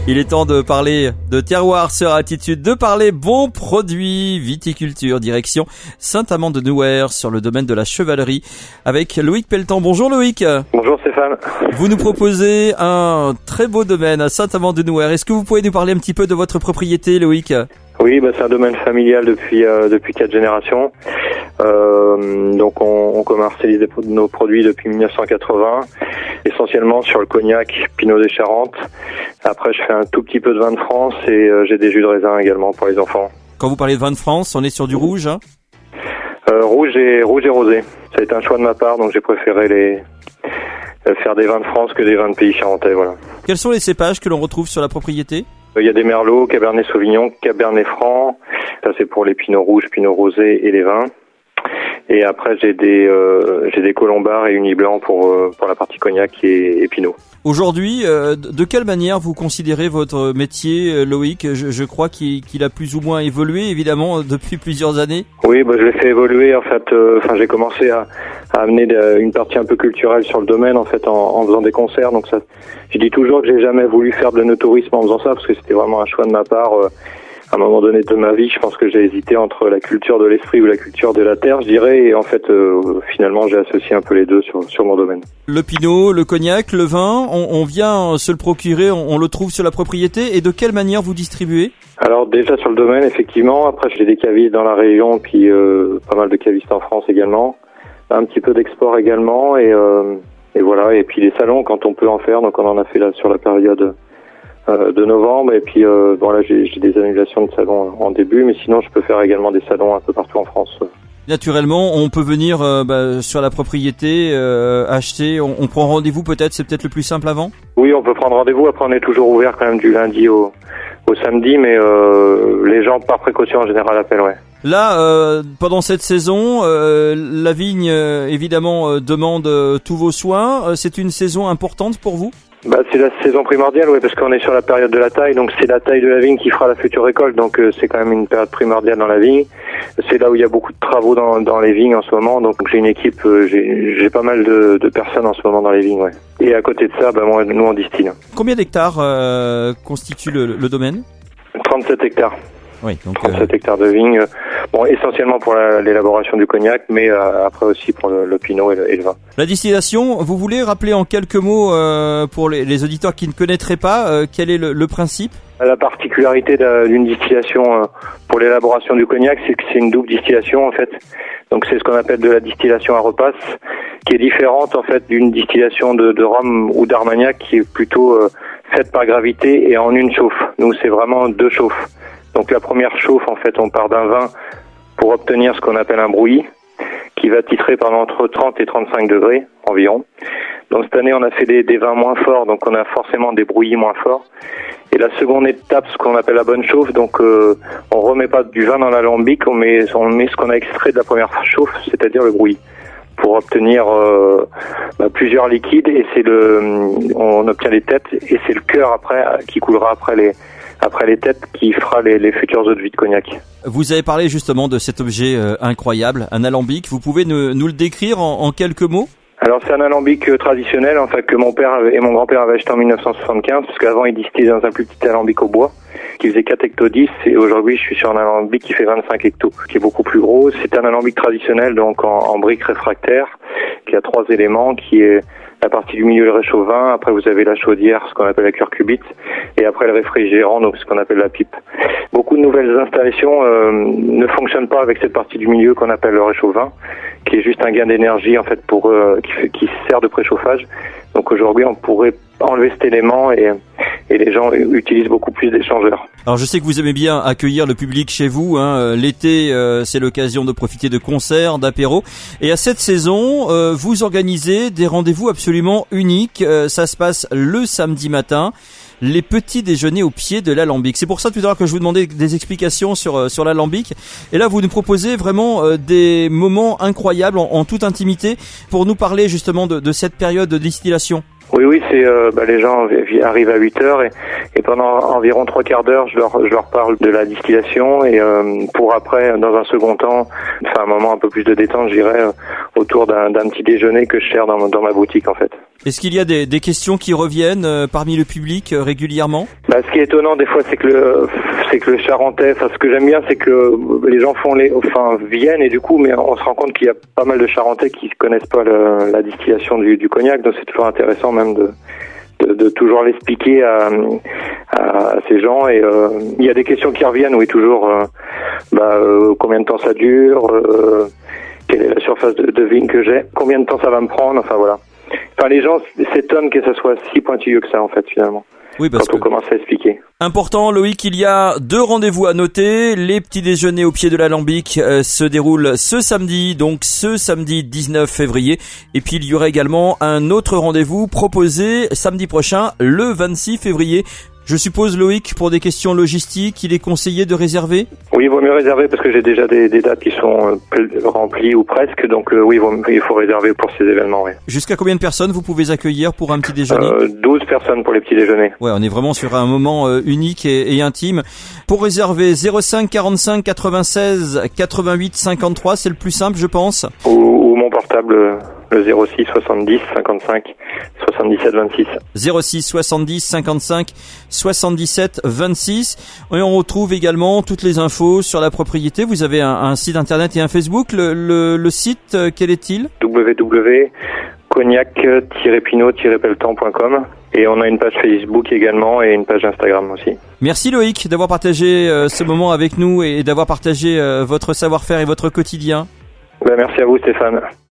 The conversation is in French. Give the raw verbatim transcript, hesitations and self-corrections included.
Il est temps de parler de terroir sur Attitude, de parler bons produits, viticulture, direction Saint-Amand-de-Nouers sur le domaine de la chevalerie avec Loïc Pelletan. Bonjour Loïc. Bonjour Stéphane. Vous nous proposez un très beau domaine à Saint-Amand-de-Nouers. Est-ce que vous pouvez nous parler un petit peu de votre propriété, Loïc ? Oui, bah c'est un domaine familial depuis euh, depuis quatre générations. Euh, donc on, on commercialise des, nos produits depuis mille neuf cent quatre-vingts, essentiellement sur le cognac, Pinot des Charentes. Après, je fais un tout petit peu de vin de France et euh, j'ai des jus de raisin également pour les enfants. Quand vous parlez de vin de France, on est sur du rouge, hein ? euh, Rouge et rouge et rosé. Ça a été un choix de ma part, donc j'ai préféré les euh, faire des vins de France que des vins de pays charentais. Voilà. Quels sont les cépages que l'on retrouve sur la propriété ? Il y a des merlots, cabernet sauvignon, cabernet franc. Ça c'est pour les pinots rouges, pinots rosés et les vins. Et après j'ai des euh, j'ai des colombards et unis blancs pour euh, pour la partie cognac et, et pinot. Aujourd'hui, euh, de quelle manière vous considérez votre métier, Loïc ? je, je crois qu'il, qu'il a plus ou moins évolué, évidemment, depuis plusieurs années. Oui, bah, je l'ai fait évoluer. En fait, enfin, euh, j'ai commencé à, à amener de, une partie un peu culturelle sur le domaine, en fait, en, en faisant des concerts. Donc, ça, je dis toujours que j'ai jamais voulu faire de l'œnotourisme en faisant ça, parce que c'était vraiment un choix de ma part. Euh, à un moment donné de ma vie, je pense que j'ai hésité entre la culture de l'esprit ou la culture de la terre, je dirais, et en fait, euh, finalement, j'ai associé un peu les deux sur, sur mon domaine. Le pinot, le cognac, le vin, on, on vient se le procurer, on, on le trouve sur la propriété, et de quelle manière vous distribuez ? Alors déjà sur le domaine, effectivement, après j'ai des cavistes dans la région, puis euh, pas mal de cavistes en France également, un petit peu d'export également, et, euh, et voilà, et puis les salons quand on peut en faire, donc on en a fait là sur la période de novembre, et puis euh, bon là j'ai, j'ai des annulations de salons en début, mais sinon je peux faire également des salons un peu partout en France. Naturellement, on peut venir euh, bah, sur la propriété, euh, acheter, on, on prend rendez-vous peut-être, c'est peut-être le plus simple avant ? Oui, on peut prendre rendez-vous, après on est toujours ouvert quand même du lundi au, au samedi, mais euh, les gens par précaution en général appellent, ouais. Là, euh, pendant cette saison, euh, la vigne euh, évidemment euh, demande euh, tous vos soins, euh, c'est une saison importante pour vous ? Bah, c'est la saison primordiale, oui, parce qu'on est sur la période de la taille, donc c'est la taille de la vigne qui fera la future récolte, donc euh, c'est quand même une période primordiale dans la vigne. C'est là où il y a beaucoup de travaux dans, dans les vignes en ce moment, donc j'ai une équipe, euh, j'ai, j'ai pas mal de, de personnes en ce moment dans les vignes, ouais. Et à côté de ça, bah, moi, nous on distille. Combien d'hectares euh, constitue le, le domaine ? trente-sept hectares. Oui, donc trente-sept euh... hectares de vignes, bon, essentiellement pour la, l'élaboration du cognac, mais euh, après aussi pour le, le pinot et le, et le vin. La distillation, vous voulez rappeler en quelques mots euh, pour les, les auditeurs qui ne connaîtraient pas, euh, quel est le, le principe ? La particularité d'une distillation euh, pour l'élaboration du cognac, c'est que c'est une double distillation en fait. Donc c'est ce qu'on appelle de la distillation à repasse, qui est différente en fait d'une distillation de, de rhum ou d'armagnac qui est plutôt euh, faite par gravité et en une chauffe. Nous c'est vraiment deux chauffes. Donc la première chauffe, en fait, on part d'un vin pour obtenir ce qu'on appelle un brouillis, qui va titrer pendant entre trente et trente-cinq degrés environ. Donc cette année, on a fait des, des vins moins forts, donc on a forcément des brouillis moins forts. Et la seconde étape, ce qu'on appelle la bonne chauffe, donc euh, on remet pas du vin dans l'alambic, on met, on met ce qu'on a extrait de la première chauffe, c'est-à-dire le brouillis, pour obtenir euh, bah, plusieurs liquides. Et c'est le, on obtient les têtes et c'est le cœur après qui coulera après les. Après les têtes qui fera les, les futures eaux de vie de cognac. Vous avez parlé justement de cet objet euh, incroyable, un alambic. Vous pouvez nous, nous le décrire en, en quelques mots ? Alors c'est un alambic euh, traditionnel en fait que mon père avait, et mon grand-père avaient acheté en mille neuf cent soixante-quinze, parce qu'avant ils distillaient dans un plus petit alambic au bois qui faisait quatre hecto dix, et aujourd'hui je suis sur un alambic qui fait vingt-cinq hectos, qui est beaucoup plus gros. C'est un alambic traditionnel donc en, en briques réfractaires, qui a trois éléments, qui est la partie du milieu, le réchaud-vin, après vous avez la chaudière, ce qu'on appelle la cuve-cubite, et après le réfrigérant, donc ce qu'on appelle la pipe. Beaucoup de nouvelles installations euh, ne fonctionnent pas avec cette partie du milieu qu'on appelle le réchaud-vin, qui est juste un gain d'énergie en fait pour euh, qui, fait, qui sert de préchauffage. Donc aujourd'hui, on pourrait enlever cet élément et, et les gens utilisent beaucoup plus d'échangeurs. Alors je sais que vous aimez bien accueillir le public chez vous, hein. L'été euh, c'est l'occasion de profiter de concerts, d'apéros, et à cette saison euh, vous organisez des rendez-vous absolument uniques. Euh, ça se passe le samedi matin, les petits déjeuners au pied de l'alambic. C'est pour ça tout à l'heure que je vous demandais des explications sur sur l'alambic, et là vous nous proposez vraiment euh, des moments incroyables en, en toute intimité pour nous parler justement de, de cette période de distillation. Oui, oui, c'est euh, bah, les gens arrivent à huit heures et, et pendant environ trois quarts d'heure, je leur, je leur parle de la distillation et euh, pour après, dans un second temps, enfin un moment un peu plus de détente, je dirais, autour d'un, d'un petit déjeuner que je sers dans, dans ma boutique en fait. Est-ce qu'il y a des, des questions qui reviennent euh, parmi le public euh, régulièrement? Bah, ce qui est étonnant des fois, c'est que le, c'est que le Charentais. Enfin, ce que j'aime bien, c'est que les gens font les, enfin, viennent et du coup, mais on se rend compte qu'il y a pas mal de Charentais qui connaissent pas le, la distillation du, du cognac. Donc, c'est toujours intéressant même de, de, de toujours l'expliquer à, à ces gens. Et euh, il y a des questions qui reviennent, oui, toujours. Euh, bah, euh, combien de temps ça dure euh, Quelle est la surface de, de vigne que j'ai Combien de temps ça va me prendre Enfin voilà. Enfin, les gens s'étonnent que ça soit si pointilleux que ça, en fait, finalement. Oui, parce quand on que... commence à expliquer. Important, Loïc, il y a deux rendez-vous à noter. Les petits déjeuners au pied de l'Alambic euh, se déroulent ce samedi, donc ce samedi dix-neuf février. Et puis, il y aura également un autre rendez-vous proposé samedi prochain, le vingt-six février. Je suppose, Loïc, pour des questions logistiques, il est conseillé de réserver? Oui, il vaut mieux réserver parce que j'ai déjà des, des dates qui sont euh, remplies ou presque. Donc euh, oui, il, vaut, il faut réserver pour ces événements. Oui. Jusqu'à combien de personnes vous pouvez accueillir pour un petit déjeuner? euh, douze personnes pour les petits déjeuners. Ouais, on est vraiment sur un moment euh, unique et, et intime. Pour réserver, zéro cinq quarante-cinq quatre-vingt-seize quatre-vingt-huit cinquante-trois, c'est le plus simple, je pense. Ou, ou mon portable, le zéro six soixante-dix cinquante-cinq soixante-dix-sept vingt-six. zéro six soixante-dix cinquante-cinq soixante-dix-sept vingt-six. Et on retrouve également toutes les infos sur la propriété. Vous avez un, un site internet et un Facebook. Le, le, le site, euh, quel est-il? w w w point cognac tiret pinot tiret pelletan point com. Et on a une page Facebook également et une page Instagram aussi. Merci Loïc d'avoir partagé euh, ce moment avec nous et d'avoir partagé euh, votre savoir-faire et votre quotidien. Ben, merci à vous Stéphane.